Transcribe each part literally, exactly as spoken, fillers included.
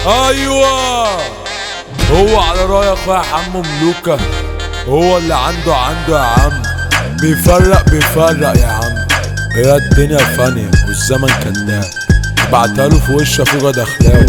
ايوه هو على رأي اخويا حمو ملوكة، هو اللي عنده عنده يا عم، بيفرق بيفرق يا عم. هي الدنيا فانية والزمن كداب، بعتها له في وش اخوجا دخلاوي.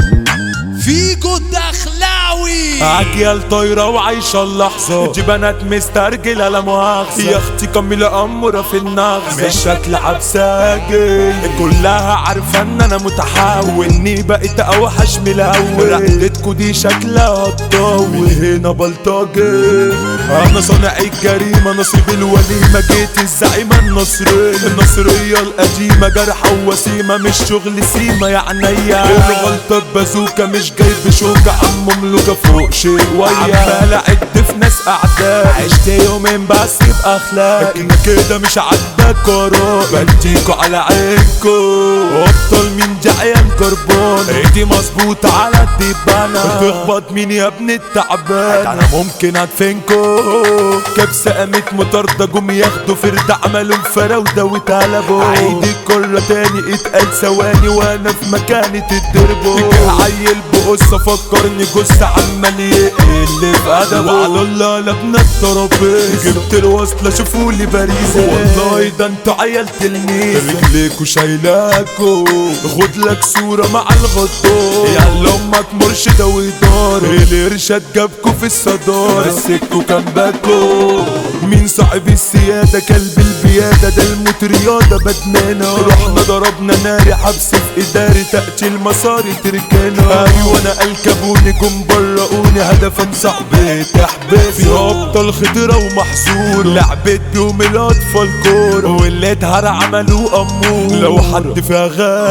فيجو الدخلاوي اجيال طايرة وعايشة اللحظة، دي بنات مسترجلة لا مؤاخذة، يا اختي كاملة أمورة في النغزة، مش هتلعب ساجل، كلها عارفة ان انا متحول، واني بقيت اوحش من الاول، رقدتكو دي شكلها هتطول، من هنا بلطجي انا صانع الجريمة، نصيب الوليمة، جيت الزعيمة النصرية، النصرية القديمة، جرحة ووسيمة، مش شغل سيمة يا عينيا، الغلطة ببازوكا مش جايب شوكة، عمو ملوكة فوق شوية، عمال اعد في ناس اعداء، عشت يومين بس باخلاق، كده مش عاجبك وراء، بديكوا على عينكو، ابطال مين دي عيال كربون، ايدي مظبوطة على الدبانة، تخبط مين يا ابن التعبان، انا ممكن ادفنكو، كبسة قامت مطاردة، جم ياخدوا فرد عملوا فراودة واتقلبوا، عيد الكرة تاني اتقال ثواني وانا في مكاني تتضربوا، عيل بقصة فكرني جثة عمال يقل في ادبه، وعلى الله لبنا الترابيزة، جبت الوصلة شوفولي باريزة، والله ده انتوا عيال تلميذة، رجليكوا شايلاكوا، خد لك صورة مع الغدار، يلا امك مرشدة وإدارة، الارشاد جابكوا في الصدارة، مسكوا كامباكوا، مين صاحب السيادة كلب البيادة، ده الموت رياضة بدمانة، رحنا ضربنا ناري حبس في إداري، تأتي المصاري تركانا، أيوة أنا الكبوني جم برقوني، هدفا صاحبي تحبس، في أبطال خضرة ومحظور، لعبت بيهم الأطفال كورة، واللي اتهرى عملوا أمور، لو حد فيها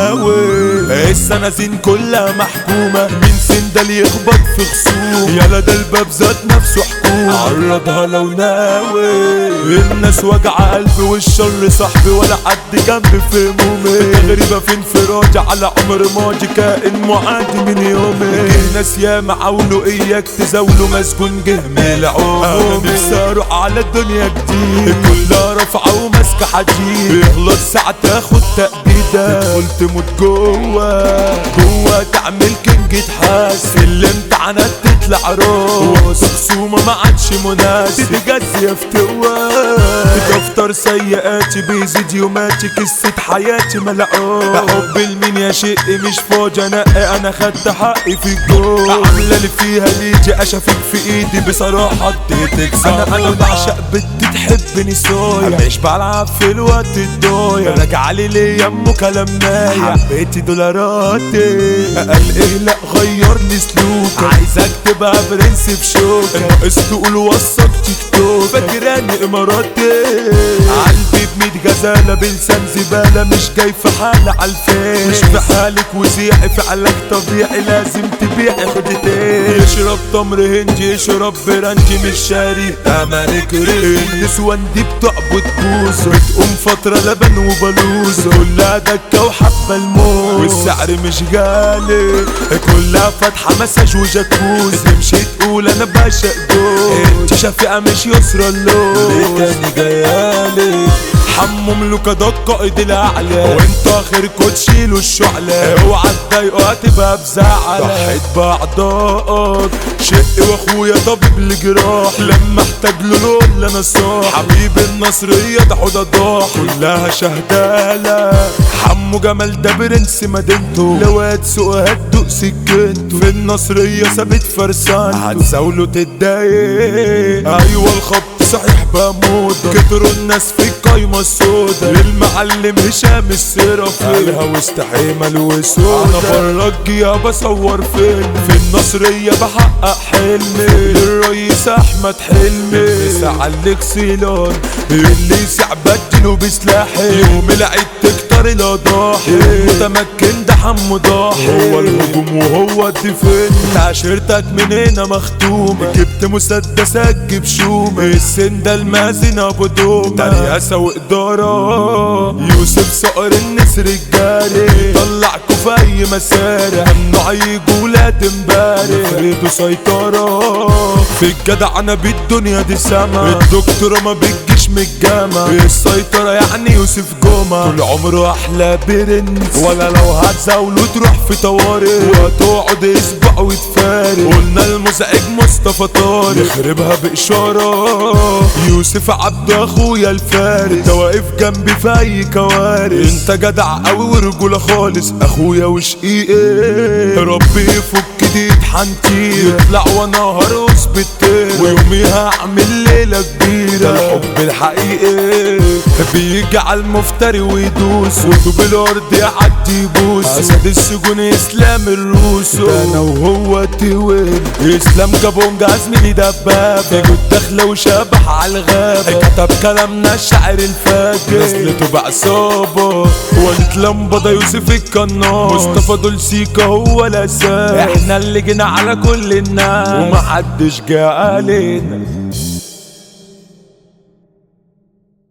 غاوي السنازين كلها محكومة، مين سندل يخبط في خصوم، يلا ده الباب ذات نفسه حكومة، عرضها لو ناوي، الناس وجع قلبي والشر صاحبي، ولا حد جنبي في همومي، غريبة في انفرادي على عمر ماضي، كائن معادي من يومي، ناس ياما عاولوا اياك تزاولوا، مسجون جه ملعوب، انا نفسي اروح على الدنيا جديد، كلها رافعة وماسكة حديد، يغلط ساعة تاخد تأبيدة، قلت موت جوا جوا تعمل كينج تحاس، في الامتحانات تطلع راس، خصومة ما عادش مناسب، تتجزي يا فتوات، دفتر سيئاتي بيزيد يوماتي، قصة حياتي ملعوب، حب المين يا شقي مش فاضي انقي، انا خدت حقي في الجو، عاملة اللي فيها ليجي اشافيك في ايدي، بصراحة اديتك انا انا بعشق بنت تحبني صايع، مش بلعب في الوقت الضايع، راجعالي ليا امه كلام نايع، حبيتي دولاراتي، قال ايه لا غيرني سلوكك، عايزك تبقى برنس بشوكك، ناقص تقول وصك تيك توك، فاكراني اماراتي، قلبي بميت غزالة بلسان زبالة، مش جاي في حالة عالفين، مش في حالك وزيحي، فعلك طبيعي لازم تبيعي خدتين، يشرب تمر هندي يشرب برانجي، مش شاري امانك رين، النسوان دي بتعبد بوز، بتقوم فترة لبن وبلوز، كلها دكة وحبة الموز، والسعر مش غالي، كلها فاتحة مساج وجاكوز، تمشي تقول انا بعشق دول، انت شفيقة مش يسرى اللون، ليه تاني جايالي، حمو ملوكة ده القائد الاعلى، وانت اخركوا تشيلوا الشعلة، اوعى تضايقوا هتبقى بزعل، ضحيت باعضائك شقي واخويا طبيب الجراح، لما احتاج له لول انا صاح، حبيب النصرية ده حوضة ضاح، كلها شهدالة، حمو جمال ده برنس مدينته، لو هتسوق هتدوق سكنته، في النصرية ثابت فرسان، هتساوله تتضايق، ايوه الخط صحيح بموت، كتروا الناس في القايمة السودا، المعلم هشام السرافي، قالها واستحمل وسودا، انا برجي بصور فيلم، في النصرية بحقق حلمي، الرئيس احمد حلمي، ساعة الاكسلون اللي ساع بدله بسلاحي، يوم العيد تكتر الاضاحي، متمكن ده حمو ضاحي، هو الهجوم وهو الدفن، تعشيرتك من هنا مختومة، جبت مسدسات جيب شومة، السن ده المازن ابو دومة، ترياسة وإدارة، يوسف صقر النسر الجاري، طلعكوا في اي مسارح، ممنوع يجوا ولاد امبارح، فريدو سيطرة، في الجدع انا بالدنيا دي سما، الدكتورة ما بتجيش من الجامعة السيطرة يعني يوسف جمعة طول عمره احلى برنس ولا لو هتزاوله تروح في طوارئ وهتقعد اسبوع وتفارق قلنا المزعج مصطفى طارق يخربها بإشارة يوسف عبد اخويا الفارس انت واقف جنبي في اي كوارث انت جدع قوي ورجولة خالص اخويا وشقيقي ربي يفك دي حنطير يطلع وانا هرقص بالطير ويوميها اعمل ليلة كبيرة ده الحب الحقيقي بيجي على المفتري ويدوس وطوب الارض يعدي يبوس اسد السجون اسلام الروسو ده انا وهو توين اسلام كابونجا زميلي دباب يجوا الدخلة وشبح على الغابة كتب كلامنا الشاعر الفاجر نزلته بعصابة ولد لمبة يوسف القناص مصطفى دول سيكا هو الاساس احنا اللي جينا على كل الناس ومحدش جه علينا